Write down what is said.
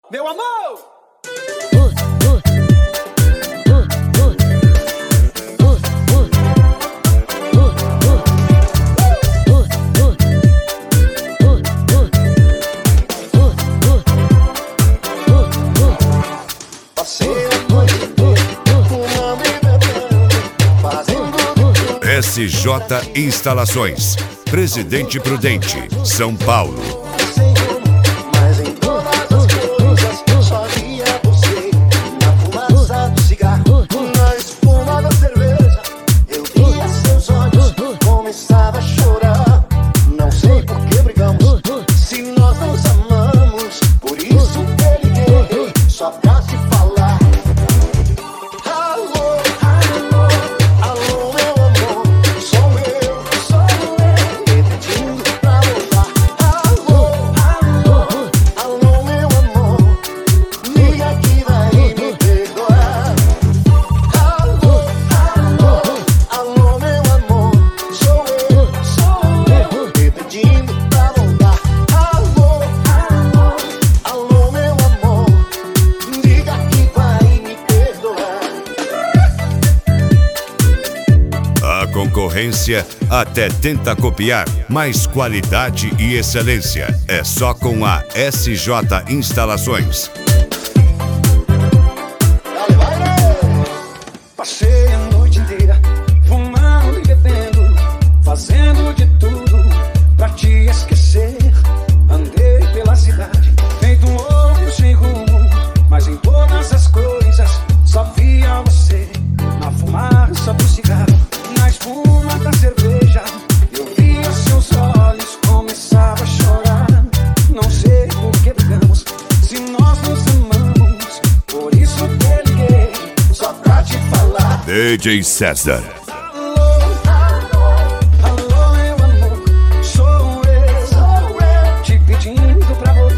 Meu amor! SJ Instalações, Presidente Prudente, São Paulo. Mas em todas as coisas só via você. Na fumaça do cigarro, na espuma da cerveja, eu via seus olhos, começava a chorar. Não sei por que brigamos, se nós nos amamos. Por isso que eu liguei, só pra te falar. Alô, alô, alô, meu amor, sou eu, repetindo pra voltar. Alô, alô, alô, meu amor, liga que vai me perdoar. Alô, alô, alô, meu amor, sou eu, repetindo pra voltar. Alô, alô, alô, meu amor, liga que vai me perdoar. A concorrência até tenta copiar, mas qualidade e excelência é só com a SJ Instalações. Dale, baile! Passei a noite inteira fumando e bebendo, fazendo de tudo pra te esquecer. Andei pela cidade, feito um louco sem rumo, mas em todas as coisas só via você. Na fumaça do cigarro, na espuma da cerveja, eu via seus olhos, começava a chorar. Não sei por que brigamos, se nós nos amamos. Por isso que liguei, só pra te falar. DJ César. Alô, alô, alô, meu amor, sou eu, te pedindo pra voltar.